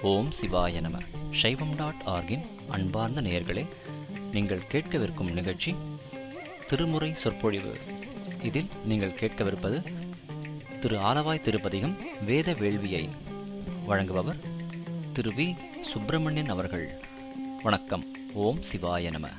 ஓம் சிவாய நம. சைவம்.org-இன் அன்பார்ந்த நேயர்களே, நீங்கள் கேட்கவிருக்கும் நிகழ்ச்சி திருமுறை சொற்பொழிவு. இதில் நீங்கள் கேட்கவிருப்பது திரு ஆலவாய் திருப்பதிகம் வேத வேள்வியை வழங்குபவர் திரு வி. சுப்பிரமணியன் அவர்கள். வணக்கம். ஓம் சிவாய நம.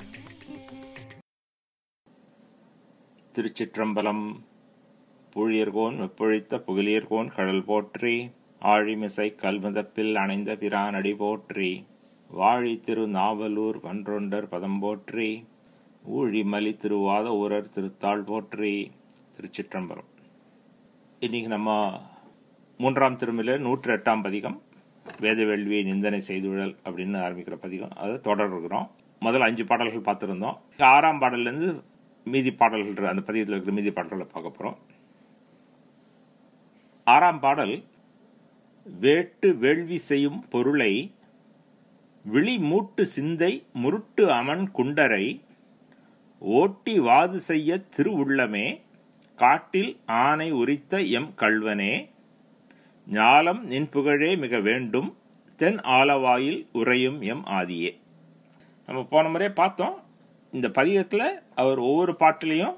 திருச்சிற்றம்பலம். பூழியர்கோன் வெப்பொழித்த புகழியர்கோன் கடல் போற்றி, ஆழிமிசை கல்முதப்பில் அணைந்த பிரானடி போற்றி, வாழி திரு நாவலூர் வன்றொண்டர் பதம் போற்றி, ஊழிமலி திருவாத ஊரர் திருத்தாள் போற்றி. திருச்சிற்றம்பலம். இன்னைக்கு நம்ம 3ஆம் திருமுறையில 108ஆம் பதிகம் வேத வேள்வியை நிந்தனை செய்துழல் அப்படின்னு ஆரம்பிக்கிற பதிகம். அதை தொடர்கிறோம். முதல் 5 பாடல்கள் பார்த்துருந்தோம். 6ஆம் பாடல்லேருந்து மீதி பாடல்கள், அந்த பதிகத்தில் இருக்கிற மீதி பாடல்களை பார்க்க போகிறோம். 6ஆம் பாடல், வேட்டு வேள்வி செய்யும் பொருளை விழி மூட்டு சிந்தை முருட்டு அமன் குண்டரை ஓட்டி வாது செய்ய திருவுள்ளமே காட்டில் ஆனை உரித்த எம் கள்வனே ஞாலம் நின் புகழே மிக வேண்டும் தென் ஆலவாயில் உறையும் எம் ஆதியே. நம்ம போன முறையே பார்த்தோம். இந்த பதிகத்தில் அவர் ஒவ்வொரு பாட்டிலையும்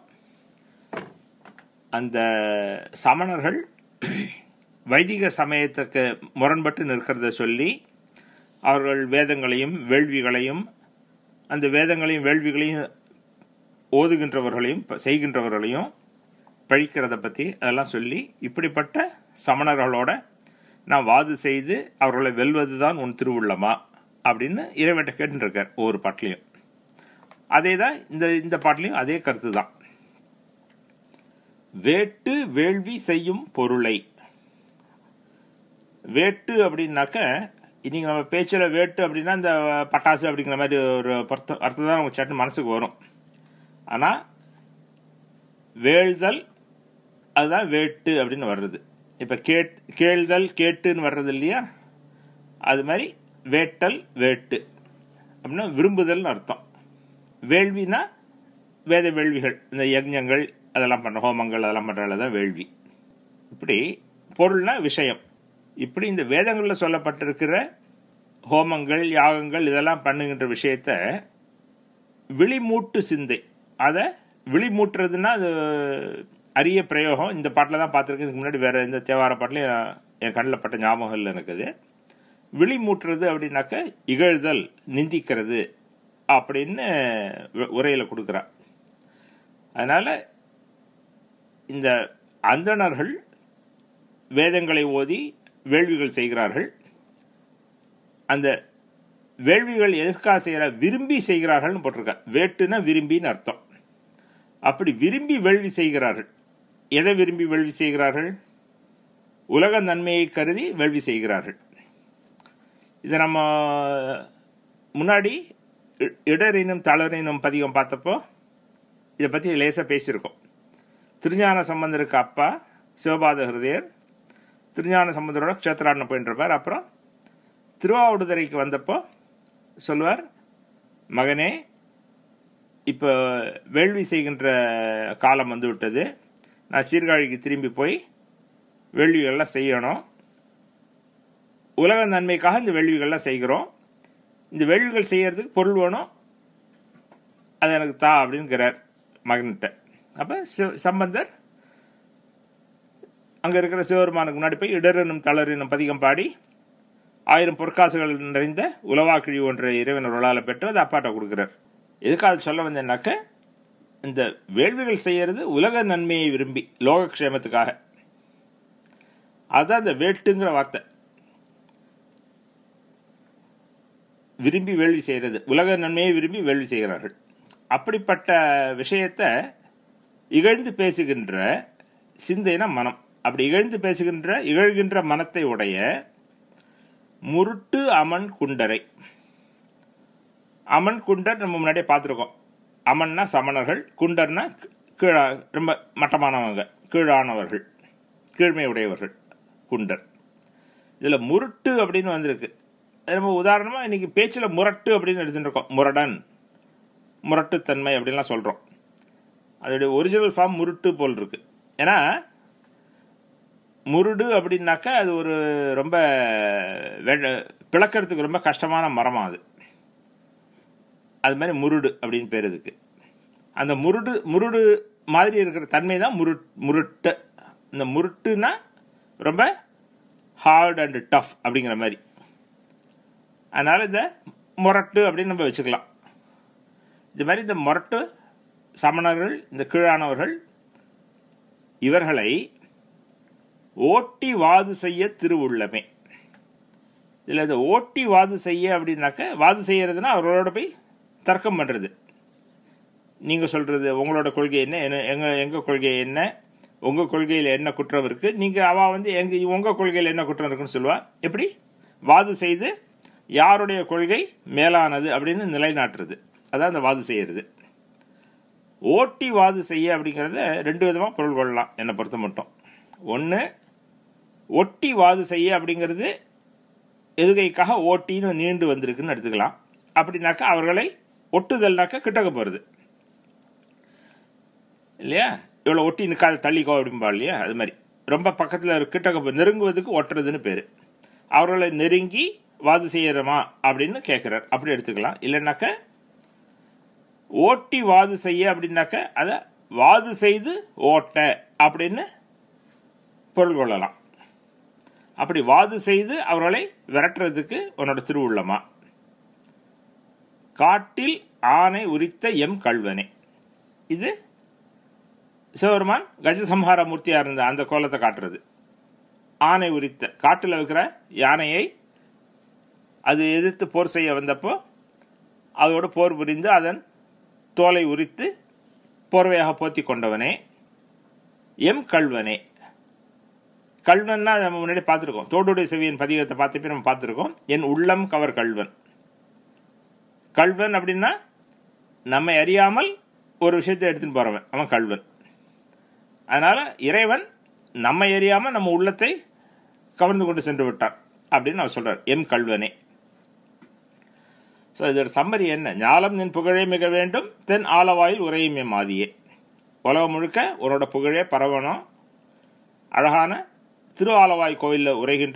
அந்த சமணர்கள் வைதிக சமயத்துக்கு முரண்பட்டு நிற்கிறத சொல்லி அவர்கள் வேதங்களையும் வேள்விகளையும், அந்த வேதங்களையும் வேள்விகளையும் ஓதுகின்றவர்களையும் செய்கின்றவர்களையும் பழிக்கிறத பற்றி அதெல்லாம் சொல்லி, இப்படிப்பட்ட சமணர்களோட நான் வாது செய்து அவர்களை வெல்வதுதான் உன் திருவுள்ளமா அப்படின்னு இறைவன்கிட்ட கேட்டுருக்கார் ஒவ்வொரு பாட்டிலையும். அதே தான் இந்த பாட்டிலையும் அதே கருத்து தான். வேட்டு வேள்வி செய்யும் பொருளை, வேட்டு அப்படின்னாக்க இன்னைக்கு நம்ம பேச்சில் வேட்டு அப்படின்னா இந்த பட்டாசு அப்படிங்கிற மாதிரி ஒரு அர்த்தம் தான் நமக்கு சட்டு மனசுக்கு வரும். ஆனால் வேள்தல் அதுதான் வேட்டு அப்படின்னு வர்றது. இப்போ கேள்தல் கேட்டுன்னு வர்றது இல்லையா, அது மாதிரி வேட்டல் வேட்டு அப்படின்னா விரும்புதல்னு அர்த்தம். வேள்வினா வேத வேள்விகள், இந்த யஜ்ஞங்கள் அதெல்லாம் பண்ணுற, ஹோமங்கள் அதெல்லாம் பண்ணுறதுல தான் வேள்வி. இப்படி பொருள்னா விஷயம். இப்படி இந்த வேதங்களில் சொல்லப்பட்டிருக்கிற ஹோமங்கள் யாகங்கள் இதெல்லாம் பண்ணுகின்ற விஷயத்த விழிமூட்டு சிந்தை, அதை விழிமூட்டுறதுன்னா அது அரிய பிரயோகம். இந்த பாட்டில் தான் பார்த்துருக்கேன். இதுக்கு முன்னாடி வேற எந்த தேவார பாட்டிலையும் என் கண்ணில் பட்ட ஞாபகம் இல்லை எனக்கு. அது விழிமூட்டுறது அப்படின்னாக்க இகழ்தல், நிந்திக்கிறது அப்படின்னு உரையில் கொடுக்குறா. அதனால இந்த அந்தணர்கள் வேதங்களை ஓதி வேள்விகள் செய்கிறார்கள். அந்த வேள்விகள் எதற்காக செய்கிற, விரும்பி செய்கிறார்கள் போட்டிருக்க. வேட்டுனா விரும்பின்னு அர்த்தம். அப்படி விரும்பி வேள்வி செய்கிறார்கள். எதை விரும்பி வேள்வி செய்கிறார்கள்? உலக நன்மையை கருதி வேள்வி செய்கிறார்கள். இதை நம்ம முன்னாடி இடரினும் தளரினும் பதிகம் பார்த்தப்போ இதை பற்றி லேசாக பேசியிருக்கோம். திருஞான சம்பந்தருக்கு அப்பா சிவபாத ஹிருதயர் திருஞான சம்பந்தரோட க்ஷேத்ராடனை போயின்றிருப்பார். அப்புறம் திருவாவடுதுறைக்கு வந்தப்போ சொல்லுவார், மகனே இப்போ வேள்வி செய்கின்ற காலம் வந்து விட்டது, நான் சீர்காழிக்கு திரும்பி போய் வேள்விகள்லாம் செய்யணும், உலக நன்மைக்காக இந்த வேள்விகள்லாம் செய்கிறோம், இந்த வேள்விகள் செய்யறதுக்கு பொருள் வேணும், அது எனக்கு தா அப்படின்னுக்கிறார் மகன்கிட்ட. அப்போ சம்பந்தர் அங்கே இருக்கிற சிவபெருமானுக்கு முன்னாடி போய் இடரெனும் தளரெனும் பதிகம் பாடி 1000 பொற்காசுகள் நிறைந்த உலவாக்கிழி ஒன்ற இறைவன் அருளால் பெற்று அதை அப்பாட்ட கொடுக்குறார். எதுக்காக சொல்ல வந்தேன்னாக்க, இந்த வேள்விகள் செய்யறது உலக நன்மையை விரும்பி லோகக்ஷேமத்துக்காக. அதுதான் இந்த வேட்டுங்கிற வார்த்தை. விரும்பி வேள்வி செய்கிறது, உலக நன்மையை விரும்பி வேள்வி செய்கிறார்கள். அப்படிப்பட்ட விஷயத்தை இகழ்ந்து பேசுகின்ற சிந்தைனா மனம். அப்படி இகழ்ந்து பேசுகின்ற இகழ்கின்ற மனத்தை உடைய முருட்டு அமன் குண்டரை. அமன் குண்டர் நம்ம முன்னாடியே பார்த்துருக்கோம். அமன்னா சமணர்கள், குண்டர்னா கீழா, ரொம்ப மட்டமானவங்க, கீழானவர்கள், கீழ்மை உடையவர்கள் குண்டர். இதில் முருட்டு அப்படின்னு வந்திருக்கு. நம்ம உதாரணமாக இன்னைக்கு பேச்சில் முரட்டு அப்படின்னு எடுத்துருக்கோம். முரடன், முரட்டுத்தன்மை அப்படின்லாம் சொல்கிறோம். அதோடைய ஒரிஜினல் ஃபார்ம் முருட்டு போல் இருக்கு. ஏன்னா முருடு அப்படின்னாக்கா அது ஒரு ரொம்ப பிளக்கிறதுக்கு ரொம்ப கஷ்டமான மரமா அது மாதிரி முருடு அப்படின்னு பேர் இதுக்கு. அந்த முருடு மாதிரி இருக்கிற தன்மை தான் முருட்டு. இந்த முருட்டுனா ரொம்ப ஹார்ட் அண்ட் டஃப் அப்படிங்கிற மாதிரி. அதனால இந்த முரட்டு அப்படின்னு நம்ம வச்சுக்கலாம். இது மாதிரி இந்த முரட்டு சமணர்கள், இந்த கீழானவர்கள், இவர்களை ஓட்டி வாது செய்ய திருவுள்ளமே. இதில் இந்த ஓட்டி வாது செய்ய அப்படின்னாக்க, வாது செய்யறதுன்னா அவர்களோட போய் தர்க்கம் பண்ணுறது. நீங்கள் சொல்கிறது உங்களோட கொள்கை என்ன, எங்கள் கொள்கை என்ன, உங்கள் கொள்கையில் என்ன குற்றம் இருக்குது, நீங்கள் அவள் வந்து உங்கள் கொள்கையில் என்ன குற்றம் இருக்குன்னு சொல்லுவாள். எப்படி வாது செய்து யாருடைய கொள்கை மேலானது அப்படின்னு நிலைநாட்டுறது, அதான் அந்த வாது செய்யறது. ஓட்டி வாது செய்ய அப்படிங்கிறத ரெண்டு விதமாக பொருள் கொள்ளலாம் என்னை பொறுத்த மட்டும். ஒன்று, ஒட்டி வாது செய்ய அப்படிங்கிறது எதுகைக்காக ஓட்டின்னு நீண்டு வந்திருக்குன்னு எடுத்துக்கலாம். அப்படின்னாக்கா அவர்களை ஒட்டுதல்னாக்கா கிட்டக்க போகிறது இல்லையா, இவ்வளோ ஒட்டி நிற்காத தள்ளிக்கோ அப்படின்பா இல்லையா, அது மாதிரி ரொம்ப பக்கத்தில் கிட்டக்க நெருங்குவதுக்கு ஒட்டுறதுன்னு பேர். அவர்களை நெருங்கி வாது செய்யறமா அப்படின்னு கேட்குறார், அப்படி எடுத்துக்கலாம். இல்லைன்னாக்க ஓட்டி வாது செய்ய அப்படின்னாக்க அதை வாது செய்து ஓட்ட அப்படின்னு பொருள் கொள்ளலாம். அப்படி வாது செய்து அவர்களை விரட்டுறதுக்கு உன்னோட திருவுள்ளமா. காட்டில் ஆனை உரித்த எம் கள்வனே. இது சிவபெருமான் கஜசம்ஹார மூர்த்தியா இருந்த அந்த கோலத்தை காட்டுறது. ஆனை உரித்த, காட்டில் இருக்கிற யானையை அது எதிர்த்து போர் செய்ய வந்தப்போ அதோடு போர் புரிந்து அதன் தோலை உரித்து போர்வையாக போத்தி கொண்டவனே. எம் கள்வனே. கள்வன்னா நம்ம முன்னாடி பார்த்துருக்கோம், தோடுடைய செவியின் பதிகத்தை பார்த்துப்பே நம்ம பார்த்துருக்கோம். என் உள்ளம் கவர் கள்வன். கள்வன் அப்படின்னா நம்மை அறியாமல் ஒரு விஷயத்தை எடுத்துன்னு போறவன், அவன் கள்வன். அதனால இறைவன் நம்மை அறியாமல் நம்ம உள்ளத்தை கவர்ந்து கொண்டு சென்று விட்டான் அப்படின்னு அவர் சொல்றார், எம் கள்வனே. ஸோ இதோட சம்மரி என்ன? ஞாலம் நின் புகழே மிக வேண்டும், தென் ஆலவாயில் உரையும் எம் ஆதியே. உலகம் முழுக்க உன்னோட புகழே பரவணும். அழகான திரு ஆலவாய் கோயிலில் உரைகின்ற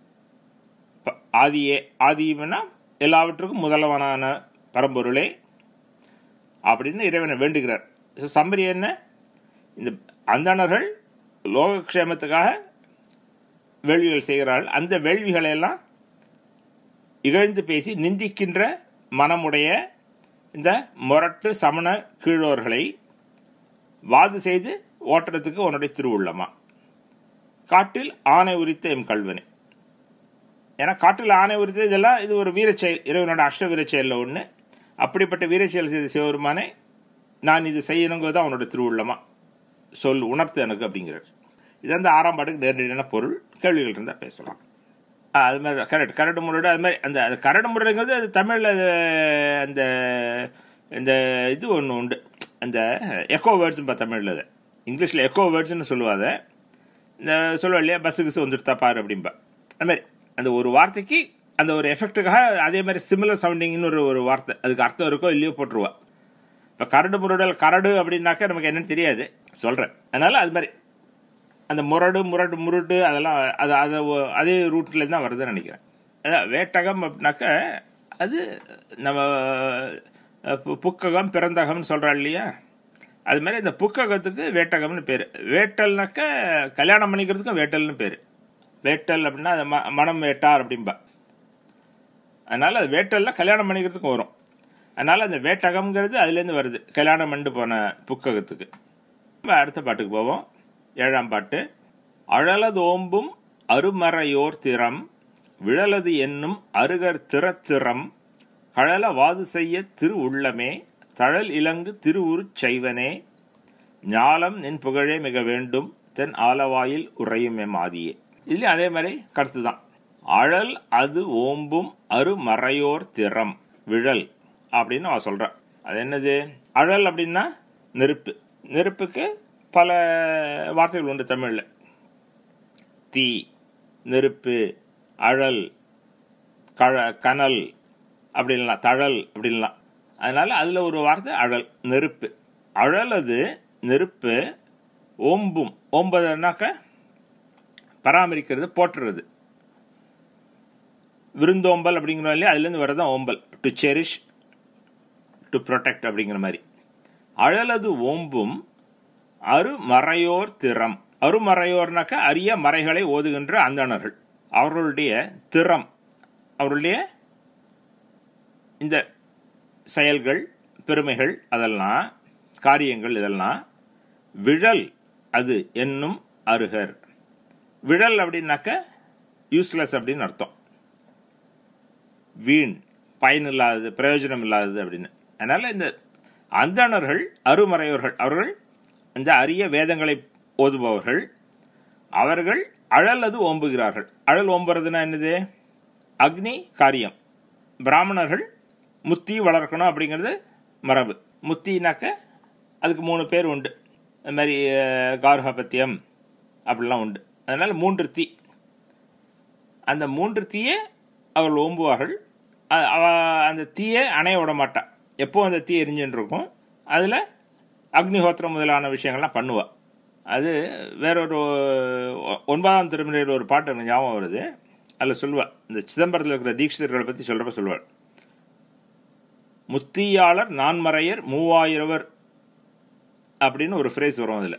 ஆதியே, ஆதினா எல்லாவற்றுக்கும் முதல்வனான பரம்பொருளே அப்படின்னு இறைவனை வேண்டுகிறார். சம்மரி என்ன? இந்த அந்தணர்கள் லோகக்ஷேமத்துக்காக வேள்விகள் செய்கிறார்கள். அந்த வேள்விகளை எல்லாம் இகழ்ந்து பேசி நிந்திக்கின்ற மனமுடைய இந்த முரட்டு சமண கீழோர்களை வாது செய்து ஓட்டுறதுக்கு உன்னுடைய திருவுள்ளமா. காட்டில் ஆணை உரித்த எம் கள்வனே. ஏன்னா காட்டில் ஆணை உரித்த இதெல்லாம் இது ஒரு வீரச்செயல், இறைவனோட அஷ்ட வீரச்செயலில் ஒன்று. அப்படிப்பட்ட வீரச்செயல் செய்த சிவபெருமானே, நான் இது செய்யணுங்கிறது தான் அவனோட திருவுள்ளமா, சொல் உணர்த்து எனக்கு அப்படிங்கிறார். இது அந்த 6ஆம் பாட்டுக்கு நேரடியான பொருள். கேள்விகள் இருந்தால் பேசலாம். அது மாதிரி கரடு முரடு, அது மாதிரி அந்த கரடு முரடுங்கிறது அது தமிழில் அந்த இந்த இது ஒன்று உண்டு, அந்த எக்கோ வேர்ட்ஸுப்பா தமிழில். அது இங்கிலீஷில் எக்கோ வேர்ட்ஸ்ன்னு சொல்லுவாங்க. இந்த சொல்லுவா இல்லையா, பஸ்ஸுக்கு வந்துருத்தா பாரு அப்படின்பா. அது மாதிரி அந்த ஒரு வார்த்தைக்கு அந்த ஒரு எஃபெக்டுக்காக அதே மாதிரி சிமிலர் சவுண்டிங் இன்னொரு ஒரு வார்த்தை அதுக்கு அர்த்தம் இருக்கோ இல்லையோ போட்டுருவா. இப்போ கரடு முரடல், கரடு அப்படின்னாக்கா நமக்கு என்னன்னு தெரியாது, சொல்கிறேன். அதனால அது மாதிரி அந்த முரட்டு அதெல்லாம் அதே ரூட்லேருந்து தான் வருதுன்னு நினைக்கிறேன். அதான் வேட்டகம் அப்படின்னாக்க அது நம்ம புக்ககம் பிறந்தகம்னு சொல்கிறா இல்லையா, அது மாதிரி இந்த புக்ககத்துக்கு வேட்டகம்னு பேர். வேட்டல்னாக்க கல்யாணம் பண்ணிக்கிறதுக்கும் வேட்டல்னு பேர். வேட்டல் அப்படின்னா அது மனம் வேட்டார் அப்படின்பா. அதனால அது வேட்டல்ல கல்யாணம் பண்ணிக்கிறதுக்கும் வரும். அதனால அந்த வேட்டகம்ங்கிறது அதுலேருந்து வருது, கல்யாணம் பண்ணிட்டு போன புக்ககத்துக்கு. அடுத்த பாட்டுக்கு போவோம். 7ஆம் பாட்டு. அழலது ஓம்பும் அருமறையோர் திறம், விழலது என்னும் அருகர் திறத்திறம், கழல வாது செய்ய திரு உள்ளமே, தழல் இலங்கு திருவுரு செய்வனே, ஞாலம் நின் புகழே மிக வேண்டும், தென் ஆலவாயில் உறையும் எம் ஆதியே. இதுலயும் அதே மாதிரி கருத்து தான். அழல் அது ஓம்பும் அருமறையோர் திறம், விழல் அப்படின்னு அவ சொல்ற. அது என்னது? அழல் அப்படின்னா நெருப்பு. நெருப்புக்கு பல வார்த்தைகள் உண்டு தமிழில். தீ, நெருப்பு, அழல், கனல் அப்படின்லாம், தழல் அப்படின்லாம். அதனால அதில் ஒரு வார்த்தை அழல், நெருப்பு. அழல் அது நெருப்பு. ஓம்பும், ஓம்பதுனாக்க பராமரிக்கிறது, போற்றுறது. விருந்தோம்பல் அப்படிங்கிற இல்லையா, அதுலேருந்து வரதான் ஓம்பல். டு செரிஷ், டு ப்ரொடெக்ட் அப்படிங்கிற மாதிரி. அழலது ஓம்பும் அருமறையோர் திறம். அருமறையோர்னாக்க அரிய மறைகளை ஓதுகின்ற அந்தணர்கள். அவர்களுடைய திறம், அவர்களுடைய இந்த செயல்கள், பெருமைகள், அதெல்லாம் காரியங்கள், இதெல்லாம் விழல் அது என்னும் அருகர். விழல் அப்படின்னாக்க யூஸ்லெஸ் அப்படின்னு அர்த்தம். வீண், பயனில்லாதது, பிரயோஜனம் இல்லாதது அப்படின்னு. அதனால இந்த அந்தணர்கள் அருமறையோர்கள், அவர்கள் இந்த அரிய வேதங்களை ஓதுபவர்கள். அவர்கள் அழல் அது ஓம்புகிறார்கள். அழல் ஓம்புறதுன்னா என்னது? அக்னி காரியம். பிராமணர்கள் முத்தி வளர்க்கணும் அப்படிங்கிறது மரபு. முத்தினாக்க அதுக்கு 3 பேர் உண்டு. அது மாதிரி கார்ஹபத்தியம் அப்படிலாம் உண்டு. அதனால் 3 தீ. அந்த 3 தீயை அவர்கள் ஓம்புவார்கள். அந்த தீயை அணைய விட மாட்டான். எப்போ அந்த தீ எரிஞ்சுன்னு இருக்கும், அதில் அக்னிஹோத்திரம் முதலான விஷயங்கள்லாம் பண்ணுவாள். அது வேறொரு 9ஆம் திருமுறையில் ஒரு பாட்டு எனக்கு ஞாபகம் வருது. அதில் சொல்லுவாள், இந்த சிதம்பரத்தில் இருக்கிற தீட்சிதர்களை பற்றி சொல்கிறப்ப சொல்லுவாள், முத்தியாளர் நான்மறையர் 3000 அப்படின்னு ஒரு ஃப்ரேஸ் வரும். அதில்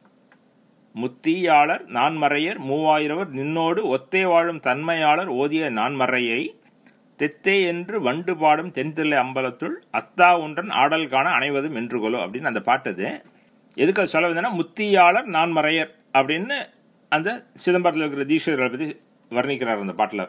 முத்தியாளர் நான்மறையர் 3000 நின்னோடு ஒத்தே வாழும் தன்மையாளர் ஓதிய நான்மறையை தெத்தே என்று வண்டு பாடும் தென்தில்லை அம்பலத்துள் அத்தா ஒன்றன் ஆடல் காண அணைவதும் என்று கொலோ அப்படின்னு அந்த பாட்டது. எதுக்கு அது சொல்ல வந்தேன்னா, முத்தியாளர் நான்மறையர் அப்படின்னு அந்த சிதம்பரத்தில் இருக்கிற தீட்சிதர்களை பற்றி வர்ணிக்கிறார் அந்த பாட்டில்.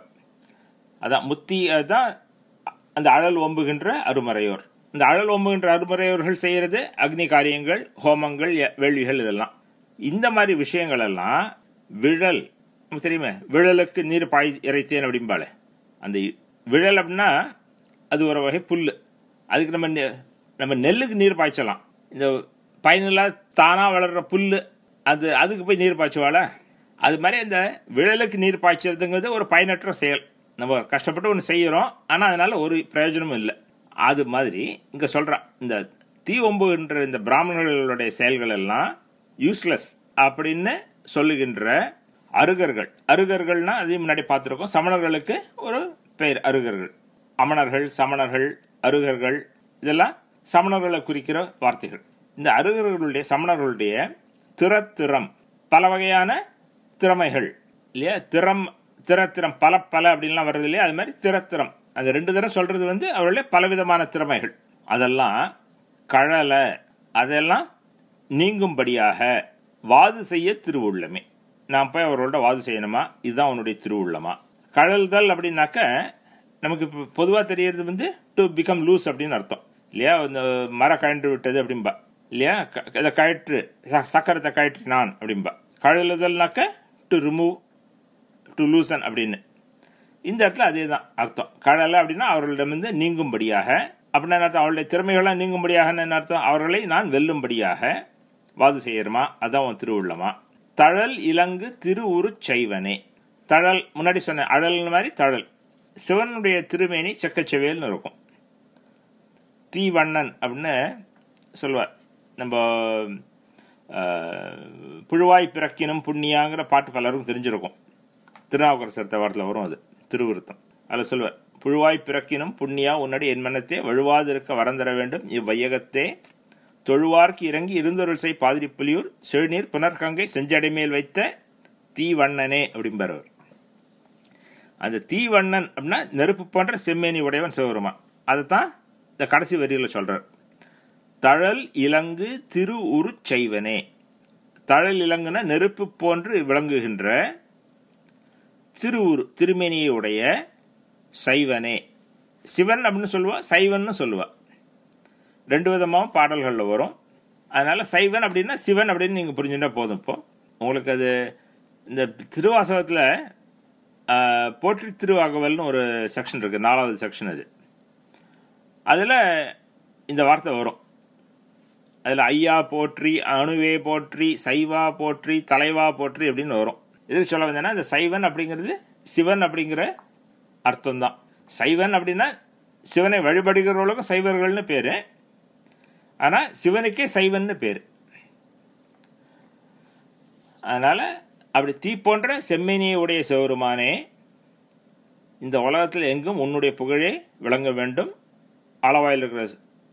அதான் முத்தி, அதுதான் அந்த அழல் ஓம்புகின்ற அருமறையோர். இந்த அழல் ஓம்புகின்ற அருமறையோர்கள் செய்கிறது அக்னி காரியங்கள், ஹோமங்கள், வேள்விகள், இதெல்லாம். இந்த மாதிரி விஷயங்கள் எல்லாம் விழல் தெரியுமே, விழலுக்கு நீர் பாய் இறைத்தேன் அப்படிம்பால. அந்த விழல் அப்படின்னா அது ஒரு வகை புல். அதுக்கு நம்ம நெல்லுக்கு நீர் பாய்ச்சலாம். இந்த பயனில்லாத தானாக வளர்கிற புல், அதுக்கு போய் நீர் பாய்ச்சுவாள. அது மாதிரி அந்த விழலுக்கு நீர் பாய்ச்சறதுங்கிறது ஒரு பயனற்ற செயல். நம்ம கஷ்டப்பட்டு ஒன்று செய்கிறோம், ஆனால் அதனால ஒரு பிரயோஜனமும் இல்லை. அது மாதிரி இங்கே சொல்கிறான், இந்த தீ ஒம்புகின்ற இந்த பிராமணர்களுடைய செயல்கள் எல்லாம் யூஸ்லெஸ் அப்படின்னு சொல்லுகின்ற அருகர்கள். அருகர்கள்னா அதையும் முன்னாடி பார்த்துருக்கோம். சமணர்களுக்கு ஒரு பெயர் அருகர்கள். அமணர்கள், சமணர்கள், அருகர்கள், இதெல்லாம் சமணர்களை குறிக்கிற வார்த்தைகள். இந்த அருகர்களுடைய, சமணர்களுடைய திறம், பல வகையான திறமைகள் இல்லையா, திறம் பல அப்படின்லாம் வருது இல்லையா, அது மாதிரி திறம். அந்த 2 தரம் சொல்றது அவர்களுடைய பலவிதமான திறமைகள். அதெல்லாம் கழல, அதெல்லாம் நீங்கும்படியாக வாது செய்ய திருவுள்ளமே. நான் போய் அவர்களோட வாது செய்யணுமா, இதுதான் அவனுடைய திருவுள்ளமா. கழல்கள் அப்படின்னாக்க நமக்கு இப்போ பொதுவாக தெரியறது டு பிகம் லூஸ் அப்படின்னு அர்த்தம் இல்லையா. இந்த மரம் கழன்று விட்டது அப்படின்பா இல்லையா, இதை கழற்று, சக்கரத்தை கழற்றினான் அப்படின்பா. கழலுதல்னாக்க டு ரிமூவ், டு லூசன் அப்படின்னு. இந்த இடத்துல அதே தான் அர்த்தம். கழலை அப்படின்னா அவர்களிடமிருந்து நீங்கும்படியாக அப்படின்னா அர்த்தம். அவருடைய திறமைகள்லாம் நீங்கும்படியாக என்ன அர்த்தம், அவர்களை நான் வெல்லும்படியாக வாது செய்யறமா, அதான் உன் திருவுள்ளமா. தழல் இலங்கு திருவுரு சைவனே. தழல் முன்னாடி சொன்ன அழல் மாதிரி தழல். சிவனுடைய திருமேனி செக்கச்செவேல்னு இருக்கும். தீவண்ணன் அப்படின்னு சொல்லுவார். நம்ம புழுவாய் பிறக்கினும் புண்ணியாங்கிற பாட்டு பலருக்கும் தெரிஞ்சிருக்கும். திருநாவுக்கரசர் தேவாரத்தில் வரும் அது, திருவிருத்தம். அதில் சொல்லுவார், புழுவாய் பிறக்கினும் புண்ணியா உன்னடி என் மனத்தே வழுவாது இருக்க வரந்தர வேண்டும் இவ்வையகத்தே தொழுவார்க்கு இறங்கி இருந்தொருள் செய் பாதிரி புலியூர் செழுநீர் புனர்கங்கை செஞ்சடைமேல் வைத்த தீவண்ணனே அப்படிம்பார் அவர். அந்த தீவண்ணன் அப்படின்னா நெருப்பு போன்ற செம்மேனி உடையவன் சிவபெருமான். அதைத்தான் இந்த கடைசி வரியில் சொல்றார். தழல் இலங்கு திரு உரு சைவனே. தழல் இலங்குன நெருப்பு போன்று விளங்குகின்ற திருவுரு திருமேனியை உடைய சைவனே. சிவன் அப்படின்னு சொல்லுவா, சைவன் சொல்லுவா. 2 விதமாகவும் பாடல்களில் வரும். அதனால சைவன் அப்படின்னா சிவன் அப்படின்னு நீங்கள் புரிஞ்சுட்டா போதும். இப்போ உங்களுக்கு அது இந்த திருவாசகத்தில் போற்றி திருவாகவல்னு ஒரு செக்ஷன் இருக்கு, 4வது செக்ஷன். அதில் இந்த வார்த்தை வரும். அதில் ஐயா போற்றி, அணுவே போற்றி, சைவா போற்றி, தலைவா போற்றி அப்படின்னு வரும். எதுக்கு சொல்ல வந்தேன்னா, இந்த சைவன் அப்படிங்கிறது சிவன் அப்படிங்கிற அர்த்தம் தான். சைவன் அப்படின்னா சிவனை வழிபடுகிறவர்களுக்கும் சைவர்கள்னு பேரு. ஆனால் சிவனுக்கே சைவன்னு பேர். அதனால அப்படி தீ போன்ற செம்மேனியை உடைய சிவருமானே, இந்த உலகத்தில் எங்கும் உன்னுடைய புகழே விளங்க வேண்டும். ஆலவாயில் இருக்கிற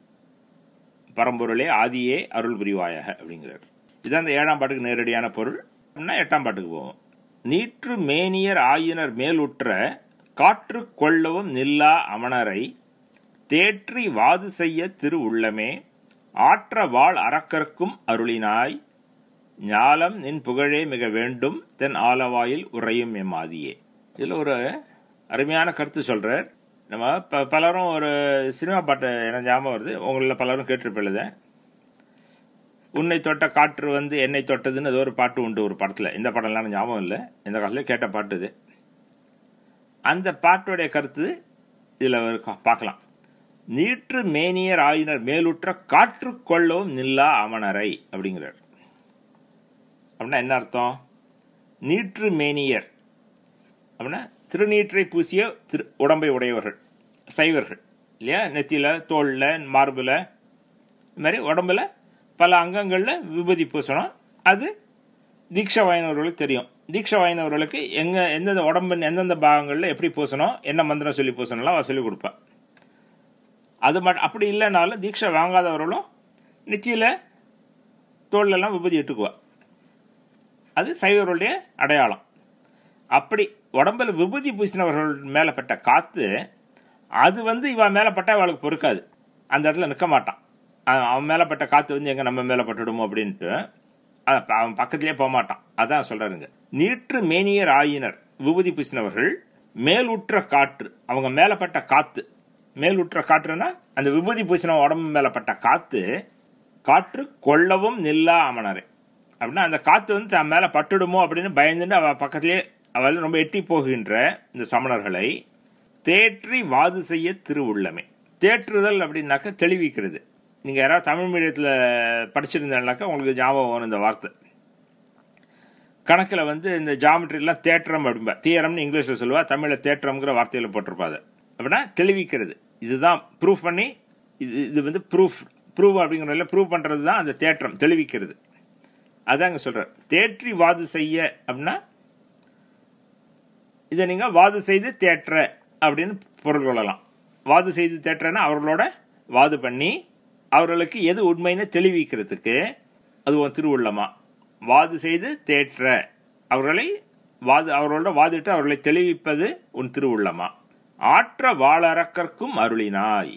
பரம்பொருளே ஆதியே அருள் புரிவாயாக அப்படிங்கிறார். இதுதான் அந்த 7ஆம் பாட்டுக்கு நேரடியான பொருள். 8ஆம் பாட்டுக்கு போவோம். நீற்று மேனியர் ஆயினர் மேலுற்ற காற்று கொள்ளவும் நில்லா அமணரை தேற்றி வாது செய்ய திரு உள்ளமே ஆற்ற வாழ் அறக்கற்கும் அருளினாய் ஞாலம் நின் புகழே மிக வேண்டும் தென் ஆலவாயில் உறையும் எம்மாதியே. இதில் ஒரு அருமையான கருத்து சொல்றார். நம்ம பலரும் ஒரு சினிமா பாட்டு எனக்கு ஞாபகம் வருது, உங்களில் பலரும் கேட்டிருப்பீங்க. உன்னை தொட்ட காற்று வந்து என்னை தொட்டதுன்னு ஏதோ ஒரு பாட்டு உண்டு ஒரு படத்தில். இந்த படம்லாம் ஞாபகம் இல்லை, இந்த காலத்தில் கேட்ட பாட்டு இது. அந்த பாட்டுடைய கருத்து இதில் பார்க்கலாம். நீற்று மேனியர் ஆயினர் மேலுற்ற காற்று கொள்ளவும் நில்லா அமணரை அப்படிங்கிறார். அப்படின்னா என்ன அர்த்தம்? நீற்று மேனியர் அப்படின்னா திருநீற்றை பூசிய உடம்பை உடையவர்கள், சைவர்கள் இல்லையா? நெத்தியில, தோல்ல, மார்புல, இது மாதிரி உடம்புல பல அங்கங்களில் விபூதி பூசணும். அது தீட்சை வாயினவர்களுக்கு தெரியும். தீட்சை வாயினவர்களுக்கு எந்தெந்த உடம்பு எந்தெந்த பாகங்களில் எப்படி பூசணும், என்ன மந்திரம் சொல்லி பூசணும்லாம் அவன் சொல்லிக் கொடுப்பான். அது மட்டும் அப்படி இல்லைனாலும் தீட்சை வாங்காதவர்களும் நெத்தியில, தோல்லெல்லாம் விபூதி இட்டுக்குவா. அது சைவர்களுடைய அடையாளம். அப்படி உடம்புல விபூதி பூசினவர்கள் மேலே பட்ட காத்து அது வந்து இவன் மேலே பட்ட அவளுக்கு பொறுக்காது, அந்த இடத்துல நிற்க மாட்டான். அவன் மேலே பட்ட காத்து வந்து எங்கே நம்ம மேலே பட்டுடுமோ அப்படின்ட்டு அவன் பக்கத்திலே போக மாட்டான். அதான் சொல்றாருங்க. நீற்று மேனியர் ஆயினர் விபூதி பூசினவர்கள் மேலுற்ற காற்று, அவங்க மேலே பட்ட காத்து. மேலுற்ற காற்றுன்னா அந்த விபூதி பூசின உடம்பு மேலே பட்ட காத்து காற்று கொள்ளவும் நில்லா அமணரை அப்படின்னா அந்த காத்து வந்து தன் மேலே பட்டுடுமோ அப்படின்னு பயந்துட்டு அவ பக்கத்திலே அவள் ரொம்ப எட்டி போகின்ற இந்த சமணர்களை தேற்றி வாது செய்ய திரு உள்ளமே. தேற்றுதல் அப்படின்னாக்க தெளிவிக்கிறது. நீங்கள் யாராவது தமிழ் மீடியத்தில் படிச்சிருந்தாக்கா உங்களுக்கு ஞாபகம் வரும் இந்த வார்த்தை. கணக்கில் வந்து இந்த ஜாமெட்ரிலாம் தேற்றம் அப்படின்பா, தியரம்னு இங்கிலீஷில் சொல்லுவா, தமிழில் தேற்றம்ங்கிற வார்த்தையில் போட்டிருப்பாது. அப்படின்னா தெளிவிக்கிறது. இதுதான் ப்ரூஃப் பண்ணி இது வந்து ப்ரூஃப் அப்படிங்கிறதுல ப்ரூவ் பண்ணுறது தான் அந்த தேற்றம், தெளிவிக்கிறது. அதாங்க சொல்கிறார். தேற்றி வாது செய்ய அப்படின்னா இதை நீங்கள் வாது செய்து தேற்ற அப்படின்னு பொருள் கொள்ளலாம். வாது செய்து தேற்றன்னா அவர்களோட வாது பண்ணி அவர்களுக்கு எது உண்மைன்னு தெளிவிக்கிறதுக்கு அது திருவுள்ளமா. வாது செய்து தேற்ற அவர்களோட வாதிட்டு அவர்களை தெளிவிப்பது உன் திருவுள்ளமா. ஆற்ற வாழ் அரக்கற்கும் அருளினாய்.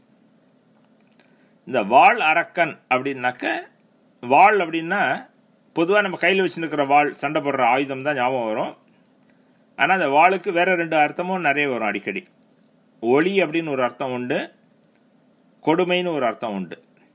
இந்த வாழ் அரக்கன் அப்படின்னாக்க, வாழ் அப்படின்னா பொதுவாக நம்ம கையில் வச்சுருக்கிற வாழ், சண்டை போடுற ஆயுதம் தான் ஞாபகம் வரும். ஆனால் அந்த வாளுக்கு வேற 2 அர்த்தமும் நிறைய வரும் அடிக்கடி. ஒளி அப்படின்னு ஒரு அர்த்தம் உண்டு, கொடுமைன்னு ஒரு அர்த்தம் உண்டு.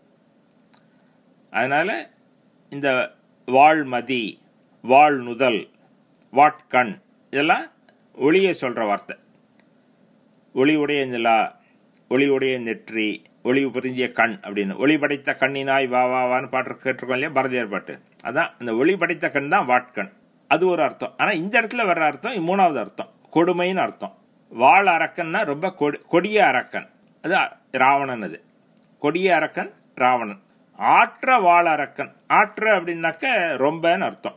அதனால இந்த வாழ்மதி, வாழ் நுதல், வாட்கண் இதெல்லாம் ஒளியை சொல்ற வார்த்தை. ஒளி உடைய நிலா, ஒளி உடைய நெற்றி, ஒளி புரிஞ்சிய கண் அப்படின்னு. ஒளி படைத்த கண்ணினாய் வா வா வான்னு பாட்டு கேட்டிருக்கோம் இல்லையா, பாரதியார் பாட்டு. அதான் அந்த ஒளி படைத்த கண் தான் வாட்கண். அது ஒரு அர்த்தம். ஆனால் இந்த இடத்துல வர்ற அர்த்தம் 3வது அர்த்தம், கொடுமைன்னு அர்த்தம். வாழ் அரக்கன்னா ரொம்ப கொடிய அரக்கன், அது ராவணன். அது கொடிய அரக்கன் ராவணன். ஆற்ற வாழ் அரக்கன், ஆற்ற அப்படின்னாக்க ரொம்பன்னு அர்த்தம்.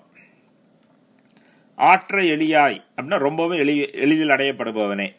ஆற்ற எளியாய் அப்படின்னா ரொம்பவும் எளிதில் அடையப்படுபவனே.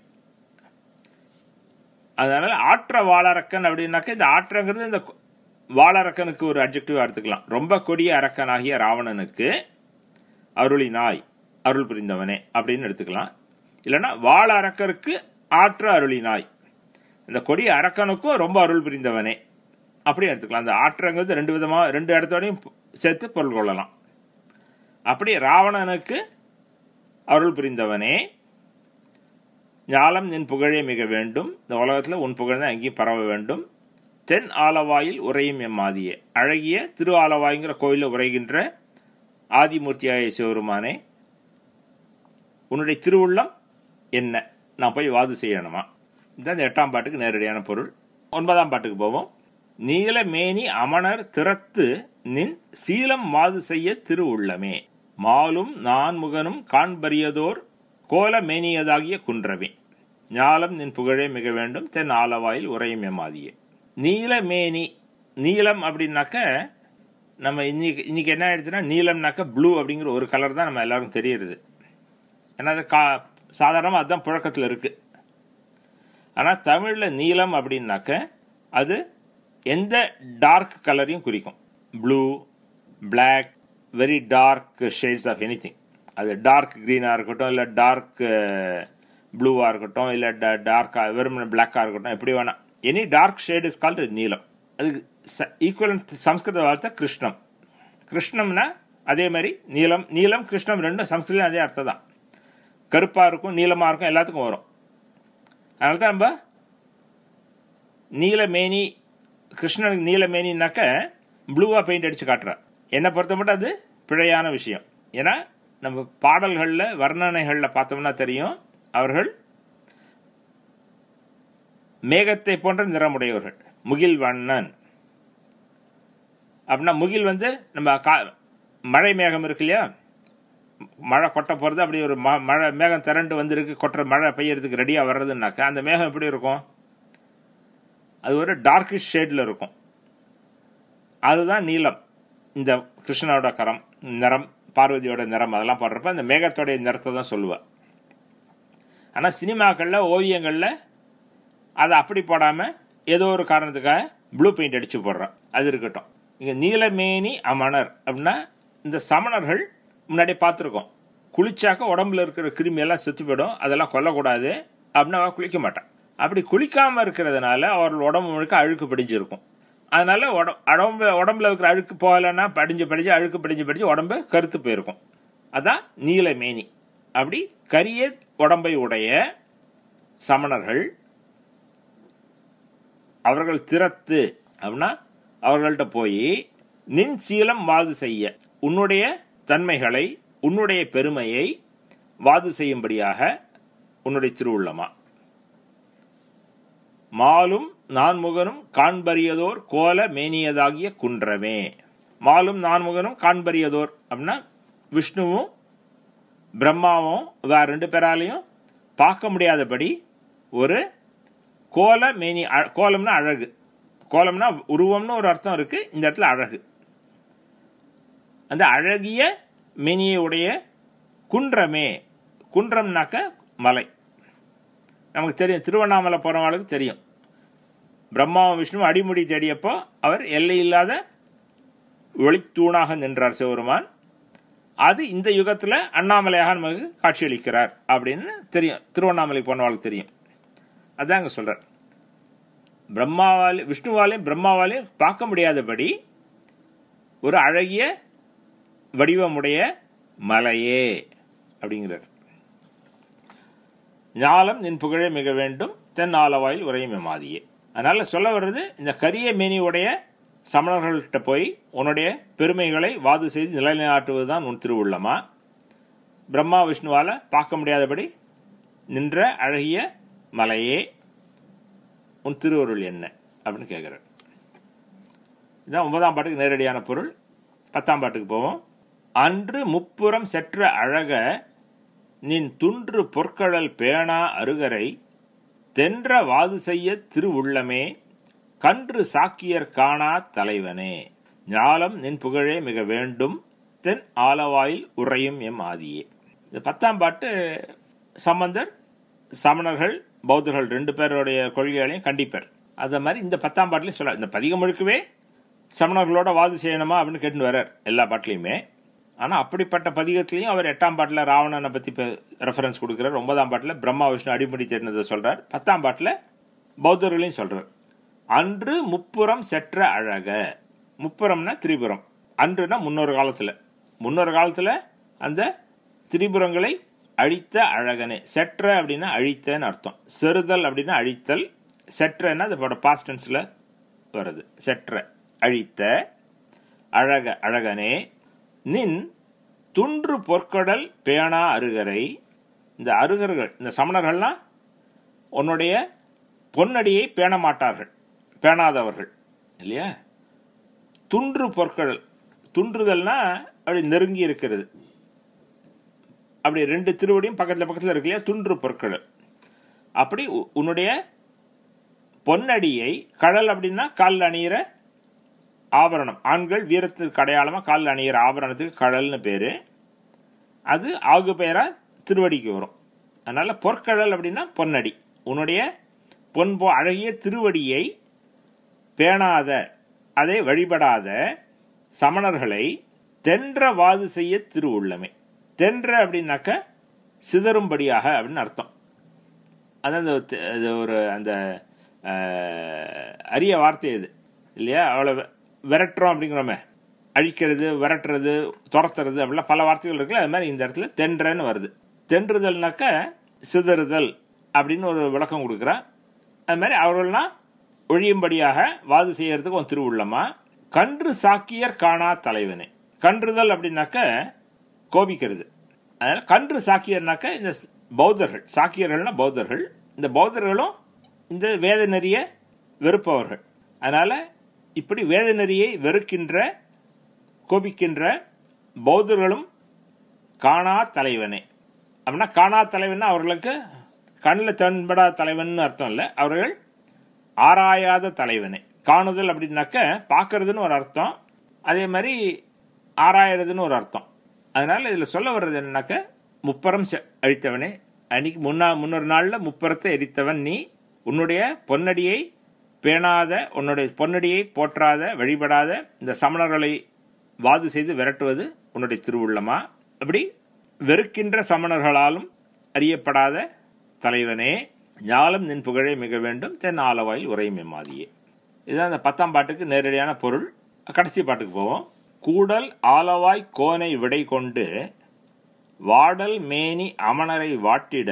அதனால ஆற்ற வாழறக்கன் அப்படின்னாக்க இந்த ஆற்றங்கிறது இந்த வாழறக்கனுக்கு ஒரு அட்ஜெக்டிவ் எடுத்துக்கலாம். ரொம்ப கொடிய அரக்கனாகிய ராவணனுக்கு அருளினாய், அருள் புரிந்தவனே அப்படின்னு எடுத்துக்கலாம். இல்லைன்னா வாழ அரக்கருக்கு ஆற்ற அருளினாய், இந்த கொடிய அரக்கனுக்கும் ரொம்ப அருள் புரிந்தவனே அப்படி எடுத்துக்கலாம். அந்த ஆற்றங்கிறது 2 விதமா 2 இடத்தோடையும் சேர்த்து பொருள் கொள்ளலாம். அப்படி ராவணனுக்கு அருள் புரிந்தவனே, ஞாலம் நின் புகழே மிக வேண்டும், இந்த உலகத்தில் உன் புகழ் தான் எங்கேயும் பரவ வேண்டும். தென் ஆலவாயில் உரையும் எம்மாதியே, அழகிய திரு ஆலவாய்ங்கிற கோயிலில் உரைகின்ற ஆதிமூர்த்தியாய சிவருமானே, உன்னுடைய திருவுள்ளம் என்ன, நான் போய் வாது செய்யணுமா? இந்த 8ஆம் பாட்டுக்கு நேரடியான பொருள். 9ஆம் பாட்டுக்கு போவோம். நீல மேனி அமணர் திறத்து நின் சீலம் வாது செய்ய திரு உள்ளமே, மாலும் நான்முகனும் காண்பரியதோர் கோல மேனியதாகிய குன்றவே, ஞாலம் நின் புகழே மிக வேண்டும், தென் ஆலவாயில் உரையும் எம்மாதியே. நீல மேனி, நீலம் அப்படின்னாக்க நம்ம இன்னைக்கு என்ன ஆயிடுச்சுன்னா நீலம்னாக்க ப்ளூ அப்படிங்கிற ஒரு கலர் தான் நம்ம எல்லாருக்கும் தெரியுது. ஏன்னா அது சாதாரணமாக அதுதான் புழக்கத்தில் இருக்கு. ஆனால் தமிழில் நீலம் அப்படின்னாக்க அது எந்த டார்க் கலரையும் குறிக்கும். Blue, black, very dark shades of anything. அது டார்க் க்ரீனாக இருக்கட்டும், இல்லை டார்க் ப்ளூவாக இருக்கட்டும், இல்லை டார்க்காக வெறும் பிளாக்காக இருக்கட்டும், எப்படி வேணா any dark shade is called நீலம். அதுக்கு ஈக்குவலன்ட் சம்ஸ்கிருத வார்த்தை கிருஷ்ணம். கிருஷ்ணம்னா அதே மாதிரி நீலம், நீலம் கிருஷ்ணம் ரெண்டும் சம்ஸ்கிருதம் அதே அர்த்தம் தான். கருப்பாக இருக்கும், நீளமாக இருக்கும், எல்லாத்துக்கும் வரும். அதனால தான் நம்ம நீலமேனி, கிருஷ்ணனுக்கு நீலமேனின்னாக்க ப்ளூவாக பெயிண்ட் அடித்து காட்டுறார். என்னை பொறுத்த மட்டும் அது பிழையான விஷயம். ஏன்னா நம்ம பாடல்களில் வர்ணனைகளில் பார்த்தோம்னா தெரியும், அவர்கள் மேகத்தை போன்ற நிறமுடையவர்கள். முகில் வண்ணன் அப்படின்னா முகில் நம்ம மழை மேகம் இருக்கு இல்லையா, மழை கொட்ட போகிறது, அப்படி ஒரு மழை மேகம் திரண்டு வந்திருக்கு, கொட்டுற மழை பெய்யறதுக்கு ரெடியாக வர்றதுன்னாக்கா அந்த மேகம் எப்படி இருக்கும்? அது ஒரு டார்க்கிஷ் ஷேடில் இருக்கும். அதுதான் நீலம். இந்த கிருஷ்ணனோட நிறம், பார்வதியோட நிறம் அதெல்லாம் பாடுறப்ப அந்த மேகத்தோடைய நிறத்தை தான் சொல்லுவாள். ஆனால் சினிமாக்களில், ஓவியங்களில் அதை அப்படி போடாமல் ஏதோ ஒரு காரணத்துக்காக ப்ளூ பெயிண்ட் அடித்து போடுறான். அது இருக்கட்டும். இங்கே நீலமேனி அமணர் அப்படின்னா இந்த சமணர்கள் முன்னாடி பார்த்துருக்கோம், குளிச்சாக்க உடம்புல இருக்கிற கிருமியெல்லாம் செத்து போயிடும், அதெல்லாம் கொல்லக்கூடாது அப்படின்னா அவள் குளிக்க மாட்டான். அப்படி குளிக்காமல் இருக்கிறதுனால அவர்கள் உடம்பு முழுக்க அழுக்கு படிஞ்சிருக்கும். அதனால உடம்புல இருக்கிற அழுக்கு போகலைன்னா படிஞ்சு அழுக்கு உடம்பு கருத்து போயிருக்கும். அதான் நீலமேனி. அப்படி கரிய உடம்பை உடைய சமணர்கள் அவர்கள் திறத்து அப்படின்னா அவர்கள்ட்ட போய் நின் சீலம் வாது செய்ய, உன்னுடைய தன்மைகளை, உன்னுடைய பெருமையை வாது செய்யும்படியாக உன்னுடைய திருவுள்ளமா. மாலும் நான்முகனும் காண்பரியதோர் கோல மேனியதாகிய குன்றமே. மாலும் நான்முகனும் காண்பரியதோர் அப்படின்னா விஷ்ணுவும் பிரம்மாவும் வேற 2 பேராலையும் பார்க்க முடியாதபடி ஒரு கோல மேனி. கோலம்னா அழகு, கோலம்னா உருவம்னு ஒரு அர்த்தம் இருக்கு, இந்த இடத்துல அழகு. அந்த அழகிய மேனியை உடைய குன்றமே. குன்றம்னாக்க மலை. நமக்கு தெரியும், திருவண்ணாமலை போறவங்களுக்கு தெரியும், பிரம்மாவும் விஷ்ணு அடிமுடி தேடியப்போ அவர் எல்லையில்லாத ஒளித்தூணாக நின்றார் சிவபெருமான். அது இந்த யுகத்துல அண்ணாமலையாக நமக்கு காட்சியளிக்கிறார் அப்படின்னு தெரியும், திருவண்ணாமலை போனவங்களுக்கு தெரியும். அதான் அங்க சொல்றார், விஷ்ணுவாலையும் பிரம்மாவாலையும் பார்க்க முடியாதபடி ஒரு அழகிய வடிவமுடைய மலையே அப்படிங்கிறார். ஞாலம் நின் புகழே மிக வேண்டும், தென் ஆலவாயில் உரையும் எமாதியே. அதனால சொல்ல வர்றது, இந்த கரிய மேனியுடைய சமணர்கள்ட்ட போய் உன்னுடைய பெருமைகளை வாது செய்து நிலைநாட்டுவதுதான் உன் திருவுள்ளமா. பிரம்மா விஷ்ணுவால பார்க்க முடியாதபடி நின்ற அழகிய மலையே, உன் திருவருள் என்ன அப்படின்னு கேட்கிறார். இதுதான் 9ஆம் பாட்டுக்கு நேரடியான பொருள். 10ஆம் பாட்டுக்கு போவோம். அன்று முப்புறம் செற்ற அழக நின் துன்று பொற்கடல் பேணா அருகரை தென்ற வாது செய்ய திருவுள்ளமே கன்று சாக்கியர் காணா தலைவனே. ஞாலம் நின் புகழே மிக வேண்டும், தென் ஆலவாயில் உறையும் எம் ஆதியே. இந்த 10ஆம் பாட்டு சம்பந்தர் சமணர்கள் பௌத்தர்கள் 2 பேருடைய கொள்கைகளையும் கண்டிப்பார். அத மாதிரி இந்த 10ஆம் பாட்டிலையும் சொல்ல, இந்த பதிகம் முழுக்கவே சமணர்களோட வாது செய்யணுமா அப்படின்னு கேட்டு வர்றார் எல்லா பாட்டிலையுமே. ஆனால் அப்படிப்பட்ட பதிகத்திலையும் அவர் 8ஆம் பாட்டில் ராவணனை பற்றி ரெஃபரன்ஸ் கொடுக்குறார், 9ஆம் பாட்டில் பிரம்மா விஷ்ணு அடிமுடி தேடினதை சொல்றார், 10ஆம் பாட்டில் பௌத்தர்களையும் சொல்றார். அன்று முப்புறம் செற்ற அழக. முப்புறம்னா திரிபுரம். அன்றுனா முன்னொரு காலத்தில் அந்த திரிபுரங்களை அழித்த அழகனே. செற்ற அப்படின்னா அழித்தன்னு அர்த்தம். செறுதல் அப்படின்னா அழித்தல். செற்றன்னா அதோட பாஸ்ட் டென்ஸ்ல வருது. செற்ற அழித்த அழகனே நின் துன்று பொற்கடல் பேணா அருகரை. இந்த அருகர்கள், இந்த சமணர்கள்லாம் உன்னுடைய பொன்னடியை பேண மாட்டார்கள், பேணாதவர்கள் இல்லையா. துன்று பொற்கடல், துன்றுதல்னா அப்படி நெருங்கி இருக்கிறது, அப்படி 2 திருவடியும் பக்கத்தில் இருக்கு இல்லையா, துன்று பொற்கடல். அப்படி உன்னுடைய பொன்னடியை, கடல் அப்படின்னா காலில் அணியிற ஆபரணம். ஆண்கள் வீரத்திற்கு அடையாளமாக காலில் அணிகிற ஆபரணத்துக்கு கழல்னு பேர். அது ஆகு பெயரா திருவடிக்கு வரும். அதனால் பொற்கழல் அப்படின்னா பொன்னடி. உன்னுடைய அழகிய திருவடியை பேணாத, அதை வழிபடாத சமணர்களை தென்றவாது செய்ய திருவுள்ளமே. தென்ற அப்படின்னாக்க சிதறும்படியாக அப்படின்னு அர்த்தம். அதான் ஒரு அந்த அரிய வார்த்தை இது இல்லையா? அவளை விரட்டுறோம் அப்படிங்கிறோமே, அழிக்கிறது, விரட்டுறது, துரத்துறது அப்படிலாம் பல வார்த்தைகள் இருக்குல்ல. அது மாதிரி இந்த இடத்துல தென்றன்னு வருது. தென்றுதல்னாக்க சிதறுதல் அப்படின்னு ஒரு விளக்கம் கொடுக்குறான். அது மாதிரி அவர்கள்லாம் ஒழியும்படியாக வாது செய்யறதுக்கு ஒரு திருவுள்ளமா. கன்று சாக்கியர் காணா தலைவனே. கன்றுதல் அப்படின்னாக்க கோபிக்கிறது. அதனால கன்று சாக்கியர்னாக்க இந்த பௌத்தர்கள், சாக்கியர்கள்னா பௌத்தர்கள். இந்த பௌத்தர்களும் இந்த வேத நெறிய வெறுப்பவர்கள். அதனால இப்படி வேத நெறியை வெறுக்கின்ற, கோபிக்கின்ற பௌத்தர்களும் காணா தலைவனே. அப்படின்னா காணா தலைவன் அவர்களுக்கு கண்ணில் தென்படாத தலைவன் அர்த்தம் இல்லை, அவர்கள் ஆராயாத தலைவனே. காணுதல் அப்படின்னாக்க பார்க்கறதுன்னு ஒரு அர்த்தம், அதே மாதிரி ஆராயறதுன்னு ஒரு அர்த்தம். அதனால இதில் சொல்ல வர்றது என்னன்னாக்க, முப்பரம் அழித்தவனே, அன்னைக்கு முன்னொரு நாளில் முப்பரத்தை எரித்தவன் நீ. உன்னுடைய பொன்னடியை பேணாத, உன்னுடைய பொன்னடியை போற்றாத, வழிபடாத இந்த சமணர்களை வாது செய்து விரட்டுவது உன்னுடைய திருவுள்ளமா. அப்படி வெறுக்கின்ற சமணர்களாலும் அறியப்படாத தலைவனே, ஞாலம் நின் புகழே மிக வேண்டும், தென் ஆலவாயில் உரையும் எம்மாதியே. இதுதான் அந்த 10ஆம் பாட்டுக்கு நேரடியான பொருள். கடைசி பாட்டுக்கு போவோம். கூடல் ஆலவாய் கோனை விடை கொண்டு வாடல் மேனி அமணரை வாட்டிட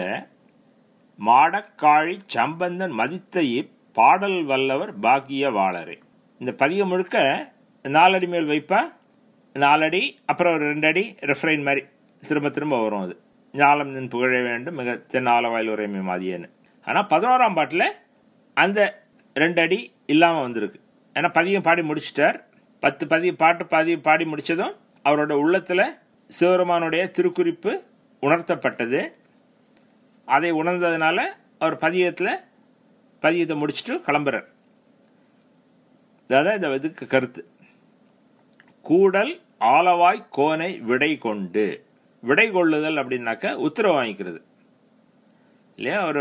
மாடக்காழி சம்பந்தன் மதித்த பாடல் வல்லவர் பாக்கிய வாளரே. இந்த பதிகம் முழுக்க 4 அடி மேல் வைப்பா, 4 அடி அப்புறம் ஒரு 2 அடி ரெஃப்ரைன் மாதிரி திரும்ப திரும்ப வரும். அது ஞாலம் நின் புகழ வேண்டும் மிக தென் ஆலவாயில் உரைமை மாதியேன்னு. ஆனால் 11ஆம் பாட்டில் அந்த 2 அடி இல்லாமல் வந்திருக்கு. ஏன்னா பதிகம் பாடி முடிச்சிட்டார். 10 பாட்டு பாடி முடித்ததும் அவரோட உள்ளத்தில் சிவபெருமானுடைய திருக்குறிப்பு உணர்த்தப்பட்டது. அதை உணர்ந்ததுனால அவர் பதியத்தை முடிச்சுட்டு கிளம்புறார். அதான் இந்த இதுக்கு கருத்து. கூடல் ஆலவாய் கோனை விடை கொண்டு. விடை கொள்ளுதல் அப்படின்னாக்க உத்தரவு வாங்கிக்கிறது இல்லையா? ஒரு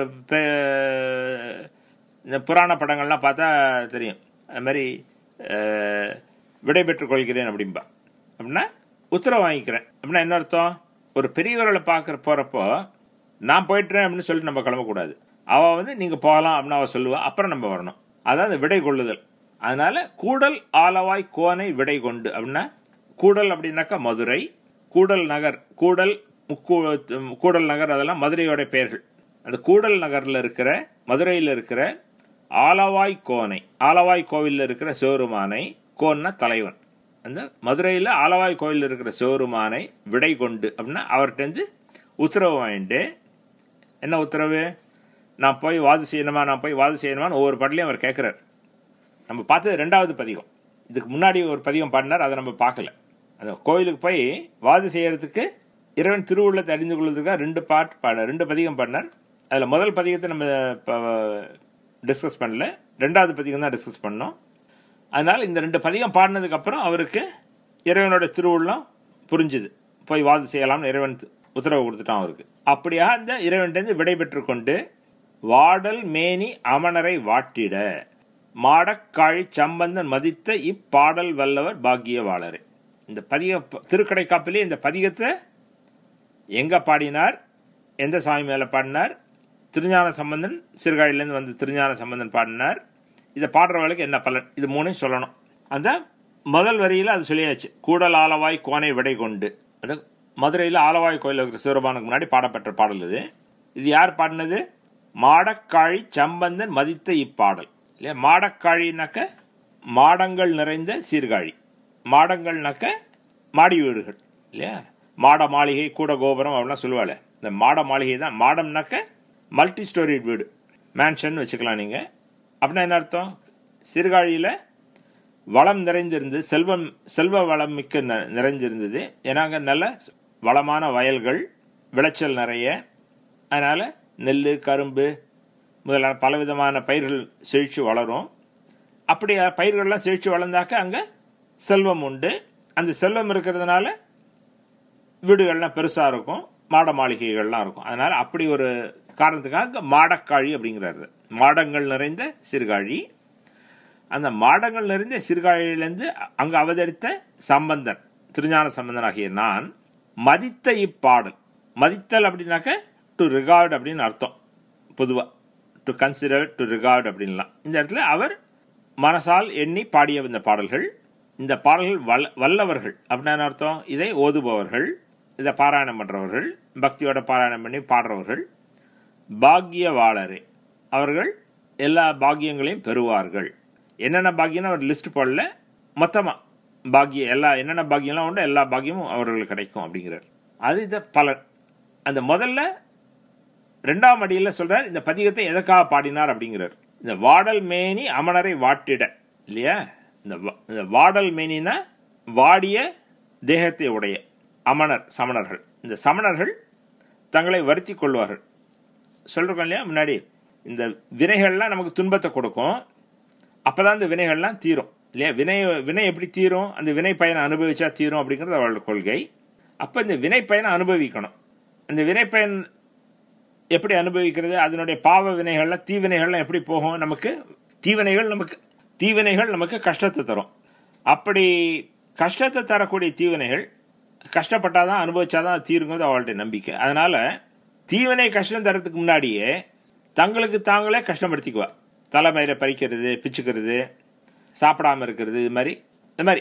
இந்த புராண படங்கள்லாம் பார்த்தா தெரியும். அது மாதிரி விடை பெற்றுக் கொள்கிறேன் அப்படின்பா. அப்படின்னா உத்தரவு வாங்கிக்கிறேன் அப்படின்னா என்ன அர்த்தம்? ஒரு பெரியவர்களை போறப்போ நான் போயிட்டுறேன் அப்படின்னு சொல்லிட்டு நம்ம கிளம்பக்கூடாது. அவள் நீங்கள் போகலாம் அப்படின்னு அவள் சொல்லுவா, அப்புறம் நம்ம வரணும். அதான் அந்த விடை கொள்ளுதல். அதனால கூடல் ஆலவாய் கோனை விடை கொண்டு அப்படின்னா, கூடல் அப்படின்னாக்கா மதுரை, கூடல் நகர், கூடல் நகர் அதெல்லாம் மதுரையோட பெயர்கள். அந்த கூடல் நகரில் இருக்கிற, மதுரையில் இருக்கிற ஆலவாய் கோனை, ஆலவாய் கோவிலில் இருக்கிற சிவருமானை, கோன்னா தலைவன், அந்த மதுரையில் ஆலவாய் கோவிலில் இருக்கிற சிவருமானை விடை கொண்டு அப்படின்னா அவர்கிட்டருந்து உத்தரவு வாங்கிட்டு, என்ன உத்தரவு? நான் போய் வாது செய்யணுமான்னு ஒவ்வொரு பாட்டிலையும் அவர் கேட்குறார். நம்ம பார்த்தது 2வது பதிகம். இதுக்கு முன்னாடி ஒரு பதிகம் பாடினார், அதை நம்ம பார்க்கல. அந்த கோயிலுக்கு போய் வாது செய்யறதுக்கு இறைவன் திருவுள்ளத்தை அறிந்து கொள்வதற்காக 2 பதிகம் பாடினார். அதில் முதல் பதிகத்தை நம்ம டிஸ்கஸ் பண்ணல, 2வது பதிகம் தான் டிஸ்கஸ் பண்ணோம். அதனால் இந்த 2 பதிகம் பாடினதுக்கப்புறம் அவருக்கு இறைவனோட திருவுள்ளம் புரிஞ்சுது, போய் வாது செய்யலாம்னு இறைவன் உத்தரவு கொடுத்துட்டான் அவருக்கு. அப்படியா அந்த இறைவன்கிட்ட விடை பெற்று கொண்டு வாடல் மேனி அமணரை வாட்டிட மாடக்காழி சம்பந்தன் மதித்த இப்பாடல் வல்லவர் பாக்கிய வாளரே. இந்த பதிக திருக்கடைக்காப்பிலே இந்த பதிகத்தை எங்க பாடினார், எந்த சாமி மேல பாடினார்? திருஞான சம்பந்தன், சீர்காழியிலேருந்து வந்து திருஞான சம்பந்தன் பாடினார். இதை பாடுறவர்களுக்கு என்ன பலன், இது 3 சொல்லணும். அந்த முதல் வரியில் அது சொல்லியாச்சு. கூடல் ஆலவாய் கோனை விடை கொண்டு, அது மதுரையில் ஆலவாய் கோயில் இருக்கிற சிவபெருமானுக்கு முன்னாடி பாடப்பட்ட பாடல் இது. இது யார் பாடினது? மாடக்காழி சம்பந்தன் மதித்த இப்பாடல் இல்லையா? மாடக்காழினாக்க மாடங்கள் நிறைந்த சீர்காழி, மாடங்கள்னாக்க மாடி வீடுகள் இல்லையா? மாட மாளிகை, கூட கோபுரம் அப்படிலாம் சொல்லுவாள். இந்த மாட மாளிகை தான். மாடம்னாக்க மல்டி ஸ்டோரி வீடு, மேன்ஷன் வச்சுக்கலாம் நீங்கள். அப்படின்னா என்ன அர்த்தம்? சீர்காழியில் வளம் நிறைந்திருந்து, செல்வ வளம் மிக்க நிறைஞ்சிருந்தது. ஏன்னா அங்கே நல்ல வளமான வயல்கள், விளைச்சல் நிறைய. அதனால் நெல், கரும்பு முதலான பலவிதமான பயிர்கள் செழித்து வளரும். அப்படி பயிர்கள்லாம் செழித்து வளர்ந்தாக்க அங்கே செல்வம் உண்டு. அந்த செல்வம் இருக்கிறதுனால வீடுகள்லாம் பெருசாக இருக்கும், மாட மாளிகைகள்லாம் இருக்கும். அதனால அப்படி ஒரு காரணத்துக்காக மாடக்காழி அப்படிங்கிறாரு. மாடங்கள் நிறைந்த சிறுகாழி. அந்த மாடங்கள் நிறைந்த சிறுகாழியிலிருந்து அங்கு அவதரித்த சம்பந்தன், திருஞான சம்பந்தன் ஆகிய நான் மதித்த இப்பாடல். மதித்தல் அப்படின்னாக்க டு ரிகார்டு அப்படின்னு அர்த்தம். பொதுவாக டு கன்சிடர், டு ரிகார்டு அப்படின்லாம். இந்த இடத்துல அவர் மனசால் எண்ணி பாடிய இந்த பாடல்கள். இந்த பாடல்கள் வல்லவர்கள் அப்படின்னு அர்த்தம். இதை ஓதுபவர்கள், இதை பாராயணம் பண்ணுறவர்கள், பக்தியோட பாராயணம் பண்ணி பாடுறவர்கள் பாக்கியவாளரே, அவர்கள் எல்லா பாக்கியங்களையும் பெறுவார்கள். என்னென்ன பாக்கியம் அவர் லிஸ்ட் போடல, மொத்தமாக பாக்கியம் எல்லா என்னென்ன பாக்கியம்லாம் உண்டு எல்லா பாக்கியமும் அவர்களுக்கு கிடைக்கும் அப்படிங்கிறார். அது இந்த பலன். அந்த முதல்ல 2ஆம் அடியில் சொல்றார் இந்த பதிகத்தை எதற்காக பாடினார் அப்படிங்கிறார். இந்த வாடல் மேனி அமணரை வாட்டிட இல்லையா. இந்த வாடல் மேனினா வாடிய தேகத்தை உடைய அமணர், சமணர்கள். இந்த சமணர்கள் தங்களை வருத்தி கொள்வார்கள். சொல்றோம் இல்லையா முன்னாடி, இந்த வினைகள்லாம் நமக்கு துன்பத்தை கொடுக்கும், அப்பதான் இந்த வினைகள்லாம் தீரும் இல்லையா. வினை எப்படி தீரும்? அந்த வினை பயனை அனுபவிச்சா தீரும் அப்படிங்கிறது அவளோட கொள்கை. அப்போ இந்த வினை பயனை அனுபவிக்கணும். அந்த வினை பயன் எப்படி அனுபவிக்கிறது? அதனுடைய பாவ வினைகள்லாம் தீவினைகள்லாம் எப்படி போகும்? நமக்கு தீவினைகள் நமக்கு கஷ்டத்தை தரும். அப்படி கஷ்டத்தை தரக்கூடிய தீவினைகள் கஷ்டப்பட்டாதான் அனுபவிச்சாதான் தீருங்கிறது அவளுடைய நம்பிக்கை. அதனால தீவினை கஷ்டம் தரத்துக்கு முன்னாடியே தங்களுக்கு தாங்களே கஷ்டப்படுத்திக்குவா. தலைமையில பறிக்கிறது, பிச்சுக்கிறது, சாப்பிடாம இருக்கிறது, இந்த மாதிரி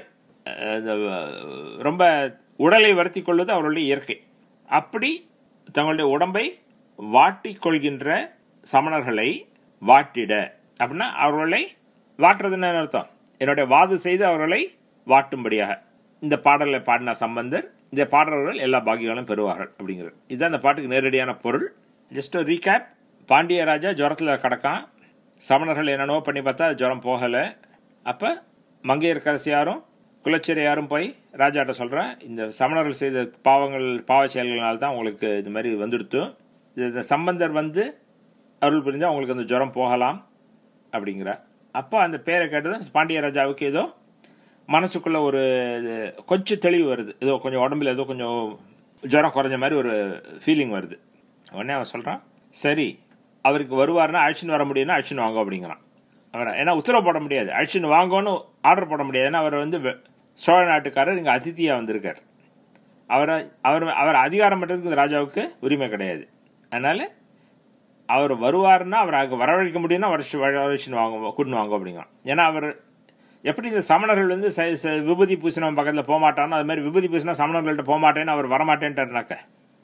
ரொம்ப உடலை வருத்தி கொள்வது அவர்களுடைய இயற்கை. அப்படி தங்களுடைய உடம்பை வாட்டிக் கொள்கின்ற சமணர்களை வாட்டிட அப்படின்னா அவர்களை வாட்டுறதுன்னு அர்த்தம். என்னுடைய வாது செய்து அவர்களை வாட்டும்படியாக இந்த பாடலை பாடின சம்பந்தர், இந்த பாடுறவர்கள் எல்லா பாக்கியங்களும் பெறுவார்கள் அப்படிங்கிறது. இதுதான் இந்த பாட்டுக்கு நேரடியான பொருள். Just recap. பாண்டிய ராஜா ஜுரத்தில் கிடக்கான். சமணர்கள் என்னென்னவோ பண்ணி பார்த்தா ஜுரம் போகலை. அப்போ மங்கையர்க்கரசியாரும் குலச்சிரையாரும் போய் ராஜாட்ட சொல்கிறேன், இந்த சமணர்கள் செய்த பாவ செயல்களால் தான் உங்களுக்கு இது மாதிரி வந்துடுத்து. இந்த சம்பந்தர் வந்து அருள் புரிஞ்சால் உங்களுக்கு அந்த ஜுரம் போகலாம் அப்படிங்கிற. அப்போ அந்த பேரை கேட்டதும் பாண்டிய ராஜாவுக்கு ஏதோ மனசுக்குள்ள ஒரு கொஞ்சம் தெளிவு வருது. ஏதோ கொஞ்சம் உடம்புல ஏதோ கொஞ்சம் ஜுரம் குறைஞ்ச மாதிரி ஒரு ஃபீலிங் வருது. உடனே அவன் சொல்கிறான், சரி அவருக்கு வருவார்னா அழிச்சின்னு வர முடியும்னா அழிச்சின்னு வாங்க அப்படிங்கிறான். அவரை ஏன்னா உத்தரவு போட முடியாது, அழிச்சின்னு வாங்கன்னு ஆர்டர் போட முடியாது. ஏன்னா அவர் வந்து சோழ நாட்டுக்காரர், இங்கே அதித்தியாக வந்திருக்கார். அவர் அதிகாரம் பண்ணுறதுக்கு இந்த ராஜாவுக்கு உரிமை கிடையாது. அதனால அவர் வருவார்னா அவர் அங்கே வரவழைக்க முடியும்னா வரவழைச்சின்னு வாங்க, கூட்டின்னு வாங்க அப்படிங்கிறான். ஏன்னா அவர் எப்படி இந்த சமணர்கள் வந்து விபூதி பூசினவன் பக்கத்தில் போகமாட்டானோ அது மாதிரி விபூதி பூசினா சமணர்கள்ட்ட போகமாட்டேன்னு அவர் வரமாட்டேன்ட்டாருனாக்க,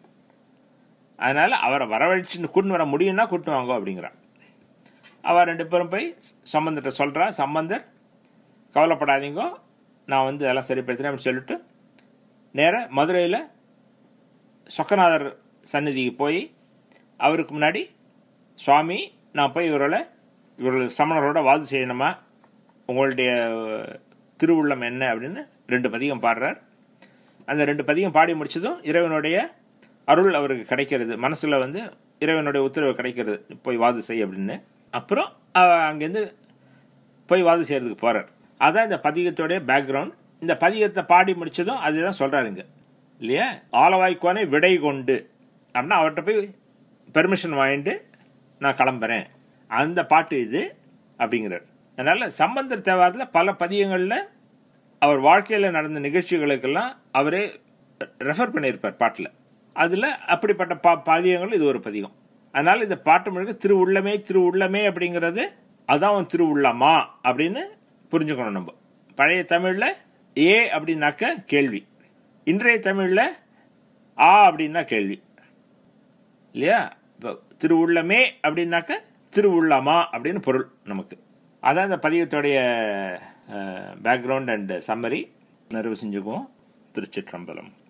அதனால அவரை வரவழைச்சின்னு கூட்டின்னு வர முடியும்னா கூட்டின்னு வாங்க அப்படிங்கிறான். அவர் 2 பேரும் போய் சம்பந்தர்கிட்ட சொல்கிறா. சம்பந்தர் கவலைப்படாதீங்க, நான் வந்து எல்லாம் சரிப்படுத்தினேன் அப்படின்னு சொல்லிட்டு நேராக மதுரையில் சொக்கநாதர் சந்நிதிக்கு போய் அவருக்கு முன்னாடி, சுவாமி நான் போய் இவர்கள் சமணரோட வாது செய்யணுமா, உங்களுடைய திருவுள்ளம் என்ன அப்படின்னு 2 பதிகம் பாடுறார். அந்த 2 பதிகம் பாடி முடிச்சதும் இறைவனுடைய அருள் அவருக்கு கிடைக்கிறது. மனசில் வந்து இறைவனுடைய உத்தரவு கிடைக்கிறது, போய் வாது செய் அப்படின்னு. அப்புறம் அங்கேருந்து போய் வாது செய்யறதுக்கு போகிறார். அதான் இந்த பதிகத்தோடைய பேக்ரவுண்ட். இந்த பதிகத்தை பாடி முடிச்சதும் அதுதான் சொல்கிறாருங்க இல்லையா. ஆலவாய்க்கோனை விடை கொண்டு அப்படின்னா அவர்கிட்ட போய் பெர்மிஷன் வாங்கிட்டு நான் கிளம்புறேன், அந்த பாட்டு இது அப்படிங்கிறார். அதனால சம்பந்தர் தேவாரத்தில் பல பதிகங்களில் அவர் வாழ்க்கையில் நடந்த நிகழ்ச்சிகளுக்கெல்லாம் அவரே ரெஃபர் பண்ணியிருப்பார் பாட்டில். அதில் அப்படிப்பட்ட பதிகங்கள் இது ஒரு பதிகம். அதனால இந்த பாட்டு முழுக்க திருவுள்ளமே அப்படிங்கிறது அதான் திருவுள்ளமா அப்படின்னு புரிஞ்சுக்கணும். நம்ம பழைய தமிழில் ஏ அப்படின்னாக்க கேள்வி, இன்றைய தமிழில் ஆ அப்படின்னா கேள்வி இல்லையா. இப்போ திருவுள்ளமே அப்படின்னாக்க திருவுள்ளமா அப்படின்னு பொருள் நமக்கு. அதான் இந்த பதிகத்துடைய பேக்ரவுண்ட் அண்ட் சம்மரி. நிறைவு செஞ்சுக்குவோம். திருச்சிற்றம்பலம்.